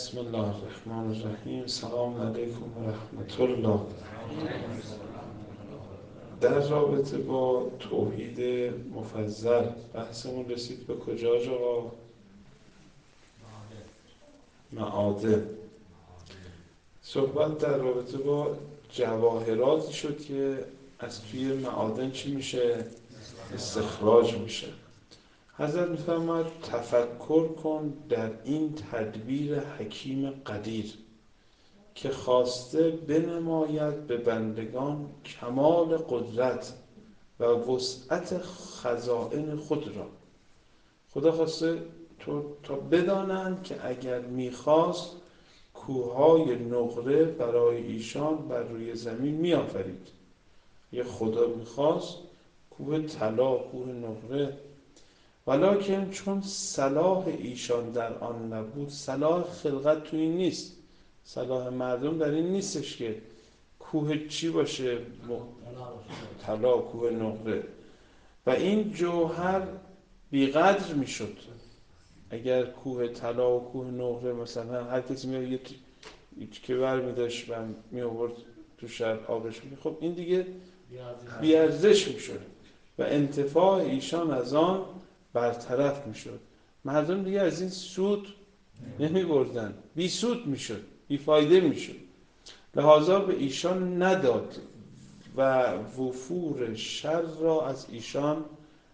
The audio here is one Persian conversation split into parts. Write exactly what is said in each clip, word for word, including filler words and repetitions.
بسم الله الرحمن الرحیم. سلام علیکم و رحمت الله. در رابطه با توحید مفضل بحثمون رسید به کجا آقا؟ معادن. صحبت در رابطه با جواهراتی شد که از توی معادن چی میشه؟ استخراج میشه. حضرت میفرماید تفکر کن در این تدبیر حکیم قدیر که خواسته بنماید به بندگان کمال قدرت و وسعت خزائن خود را. خدا خواسته تو تا بدانند که اگر میخواست کوههای نقره برای ایشان بر روی زمین میآفرید. یه خدا میخواست کوه طلا، کوه نقره، ولکن چون صلاح ایشان در آن نبود، صلاح خلقت تو این نیست، صلاح مردم در این نیستش که کوه چی باشه؟ طلا، کوه نقره. و این جوهر بیقدر میشد. اگر کوه طلا و کوه نقره مثلا هر کسی میاد یه که بر میداشت و می آورد تو شهر آبش میگه، خب این دیگه بیارزش میشد و انتفاع ایشان از آن برطرف میشد. مردم دیگه از این سود نمی بردن، بی سود میشد، بی فایده میشد. لحاظا به ایشان نداد و وفور شر را از ایشان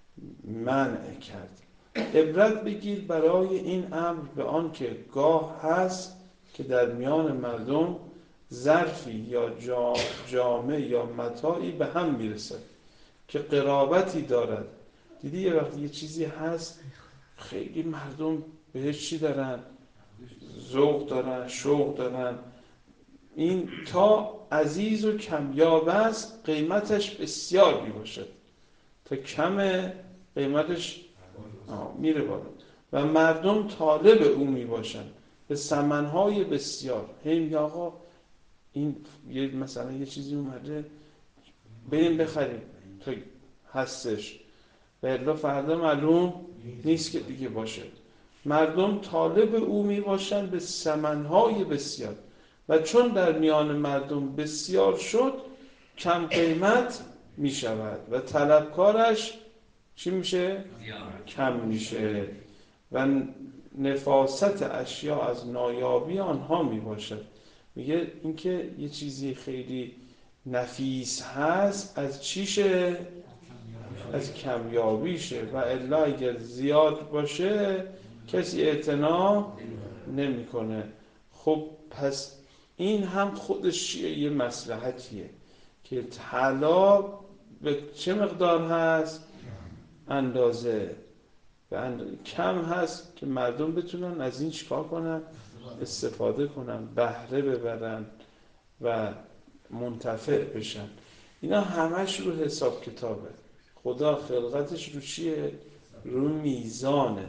منع کرد. عبرت بگیر برای این امر به آن که گاه هست که در میان مردم ظرفی یا جامه یا متاعی به هم میرسد که قرابتی دارد. دیدی یه وقتی یه چیزی هست خیلی مردم بهش چی دارن؟ ذوق دارن، شوق دارن. این تا عزیز و کمیاب است قیمتش بسیار می باشد، تا کم قیمتش میره بالا و مردم طالب او می باشن به ثمنهای بسیار. هی آقا این یه مثلا یه چیزی اومده بریم بخریم تا هستش و الا فردا معلوم نیست که دیگه باشه. مردم طالب او می باشن به ثمنهای بسیار و چون در میان مردم بسیار شد کم قیمت می شود و طلبکارش چی میشه؟ کم میشه و نفاست اشیا از نایابی آنها می باشد. میگه اینکه یه چیزی خیلی نفیس هست از چیشه؟ از کمیابیشه و الا اگر زیاد باشه کسی اعتنا نمیکنه. خب پس این هم خودش یه مصلحتیه که طلا به چه مقدار هست؟ اندازه به اندازه کم هست که مردم بتونن از این چیکار کنن؟ استفاده کنن، بهره ببرن و منتفع بشن. اینا همش رو حساب کتابه. خدا خلقتش رو چیه؟ رو میزانه.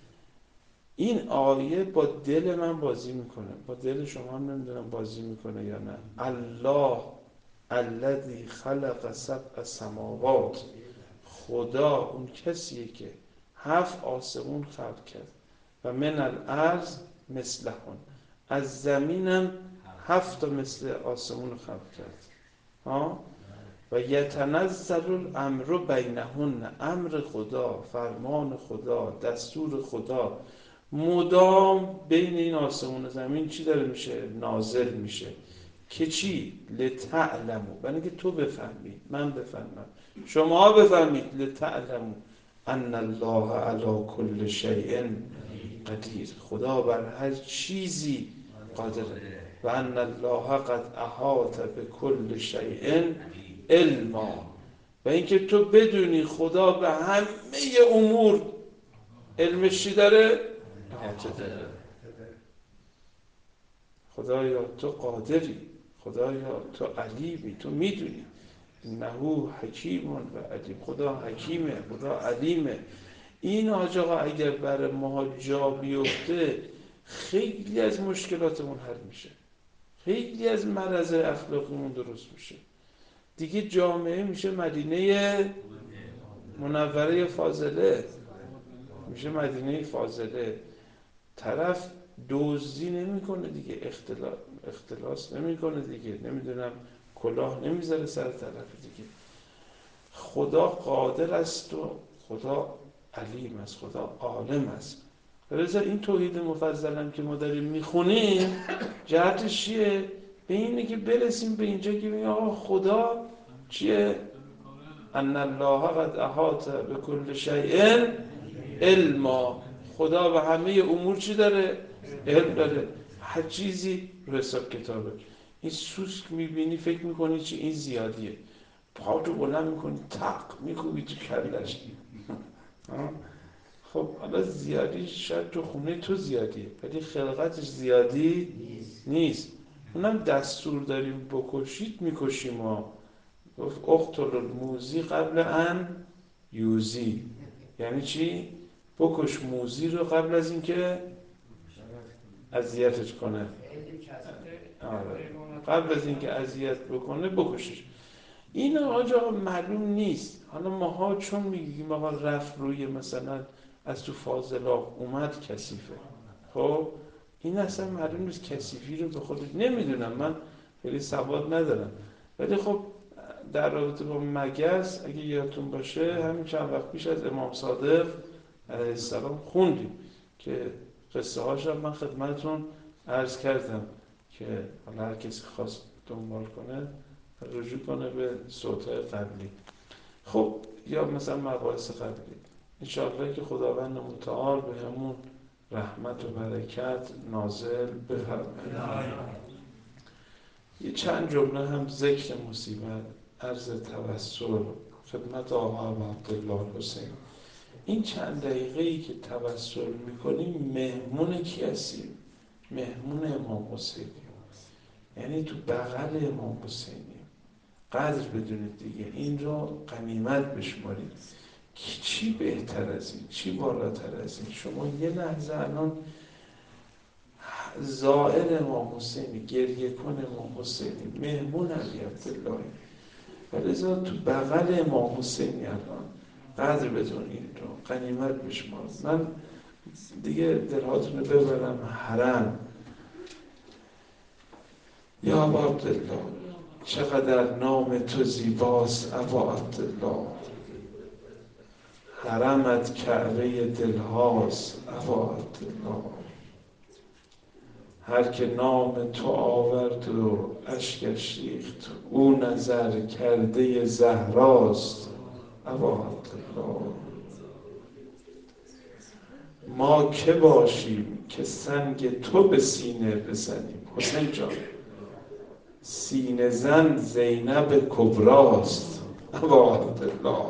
این آیه با دل من بازی میکنه، با دل شما نمیدونم بازی میکنه یا نه. الله الذی خلق سبع سماوات، خدا اون کسیه که هفت آسمون خلق کرد و من الارض مثلهن، از زمینم هفت تا مثل آسمون خلق کرد. ها و یتنزل الامر بینهن، امر خدا، فرمان خدا، دستور خدا مدام بین این آسمون و زمین چی داره میشه؟ نازل میشه. که چی؟ لتعلمو، برای اینکه تو بفهمی، من بفهمم، شما بفهمید. لتعلمو ان الله علی کل شیء قدیر، خدا بر هر چیزی قادره. و ان الله قد احاط بكل شیء علما، و اینکه تو بدونی خدا به همه امور علمش چی داره؟ احاطه داره. خدایا تو قادری، خدایا تو علیمی، تو میدونی. انه حکیم و علیم، خدا حکیمه، خدا علیمه. این آقا اگر برای ما جا بیفته خیلی از مشکلاتمون حل میشه، خیلی از مرض اخلاقیمون درست میشه. دیگه جامعه میشه مدینه منوره فاضله، میشه مدینه فاضله. طرف دزدی نمیکنه دیگه، اختلاس اختلاس نمیکنه دیگه، نمیدونم کلاه نمیذاره سر طرف دیگه. خدا قادر است و خدا علیم است، خدا عالم است. لذا این توحید مفضل هم که ما داریم میخونیم جهتش چیه؟ به اینه که برسیم به اینجا که بگیم آقا خدا چیه؟ ان الله قد احاط بكل شیء علما. خدا به همه امور چی داره؟ علم داره. هر چیزی رو حساب کتابه. این سوسک میبینی فکر میکنی چی؟ این زیادیه، پا تو بلند میکنی تق میکوبی تو کلش. خب حالا زیادی شاید تو خونه تو زیادیه ولی خلقتش زیادی نیست. اونم دستور داریم بکشید میکشیم. ما گفت اقتل الموذی قبل ان یوذی. یعنی چی؟ بکش موذی رو قبل از اینکه اذیتش کنه. آره. قبل از اینکه اذیت بکنه بکشش. این آجا معلوم نیست. حالا ماها چون میگیم آقا رفت روی مثلا از تو فاضلاب اومد کثیفه، خب این اصلا معلوم نیست کثیفی رو به خودش نمیدونم، من خیلی سواد ندارم، ولی خب در رابطه با مگس اگه یادتون باشه همین چند وقت پیش از امام صادق علیه السلام خوندیم که قصه هاش هم من خدمتتون عرض کردم که حالا هر کسی خواست دنبال کنه رجوع کنه به صوت‌های قبلی. خب یا مثلا مباحث قبلی انشاءالله که خداوند متعال به همون رحمت و برکت نازل بفرماید. یه چند جمله هم ذکر مصیبت عرض توسل خدمت آقا عبدالله حسین. این چند دقیقه‌ای که توسل میکنیم مهمون کی هستیم؟ مهمون امام حسینی، یعنی تو بغل امام حسینی. قدر بدونید دیگه، این رو غنیمت بشمارید. چی بهتر از این؟ چی بالاتر از این؟ شما یه لحظه الان زائر امام حسینی، گریه کن امام حسینی، مهمون علی عبدالله، ولذا تو بغل امام حسینی الان قدر بدونید رو، غنیمت بشمارید. من دیگه دلهاتون رو ببرم حرم. یا ابا عبدالله چقدر نام تو زیباست ابا عبدالله، حرمت کعبه دلهاست ابا عبدالله، هر که نام تو آورد و اشکش ریخت او نظر کرده زهراست ابا عبدالله. ما که باشیم که سنگ تو به سینه بزنیم. حسین جان سینه زن زینب کبراست ابا عبدالله،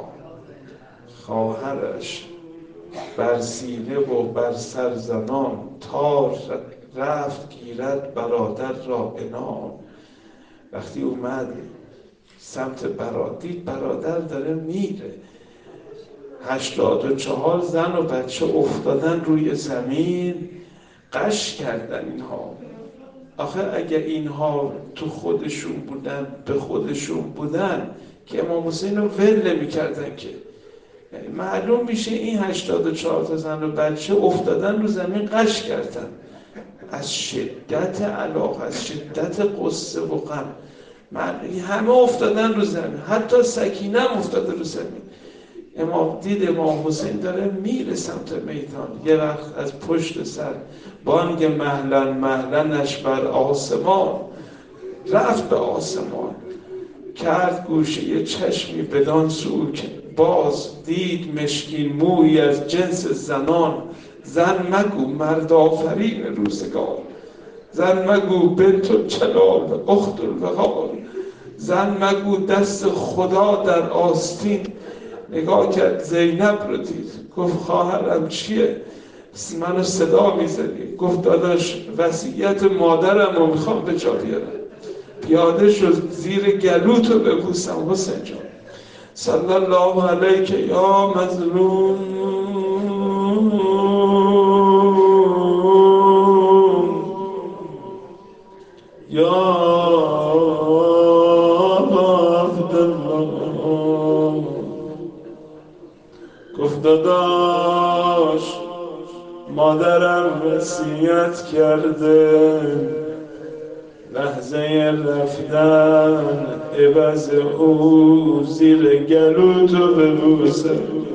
خواهرش بر سینه و بر سر زنان تا رفت گیرد برادر را عنان. وقتی اومد سمت برادر دید برادر داره میره، هشتاد و چهار زن و بچه افتادن روی زمین، قش کردن اینها. آخه اگه اینها تو خودشون بودن به خودشون بودن که امام حسین رو ول نمی‌کردن که، یعنی معلوم میشه این هشتاد و چهار تا زن و بچه افتادن رو زمین قش کردن از شدت علاقه، از شدت قصه و غم. همه افتادن رو زمین، حتی سکینه هم افتاده رو زمین. امام دید امام حسین داره میره سمت میدان، یه وقت از پشت سر بانگ مهلن مهلنش بر آسمان، رفت به آسمان، کرد گوشه یه چشمی بدان سو که باز دید مشکین مویی از جنس زنان. زن مگو مرد آفرین روزگار، زن مگو بنت الجلال اخت الوقار، زن مگو دست خدا در آستین. نگاه کرد زینب رو دید، گفت خواهرم چیه؟ منو صدا میزنی؟ گفت داداش وصیت مادرم رو میخوام به جا بیارم. پیاده شد زیر گلوتو ببوسم حسین جان. صلی الله علیک یا مظلوم یا عبدالله. گفت داداش مادرم وصیت کرده لحظه رفتن عوض او زیر گلو تو ببوسه.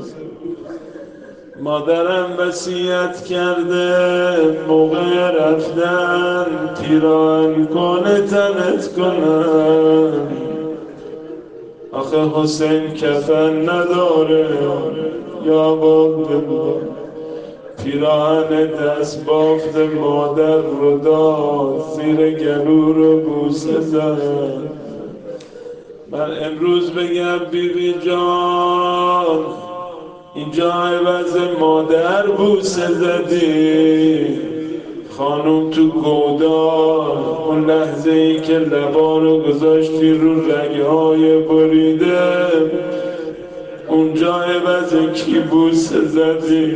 مادرم وصیت کرده موقع رفتن پیران کنه تنت کنم. آخه حسین کفن نداره یا بابا، پیراهن دست بافت مادر رو داد زیر گلو رو بوسه زد. من امروز بگم بی بی جان اینجا عوض مادر بوسه زدی. خانوم تو گودال اون لحظه ای که لبا رو گذاشتی رو رگهای بریده اونجا عوض کی بوسه زدی؟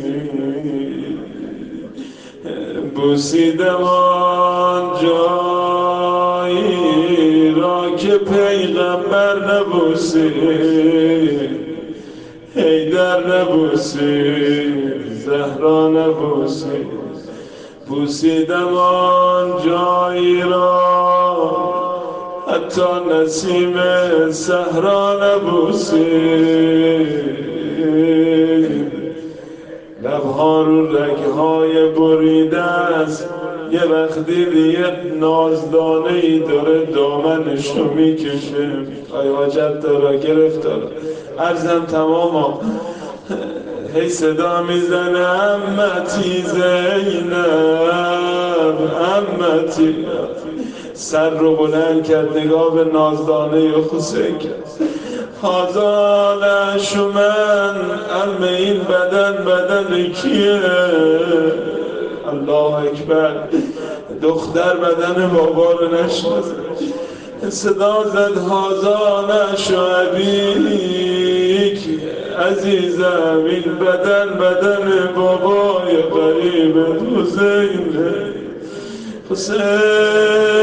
بوسیدم آن جایی را که پیغمبر نبوسی، حیدر نبوسی، زهرا نبوسی. بوسیدم آن جایی را حتی نسیم صحرا نبوسی. لبها رو رگهای بریده است، یه وقتی دیگه نازدانه ای داره دامنشو میکشه. آی حاجت داره گرفتاره عرضم تماما هی صدا میزنه امتی زینب امتی. سر رو بلند کرد نگاه به نازدانه حسین کرد. هازان شمن ام این بدن بدن کیه؟ الله اکبر. دختر بدن بابا رو نشناسه. صدا زد هازان شعبیک عزیزم این بدن بدن بابای قریب حسین. حسین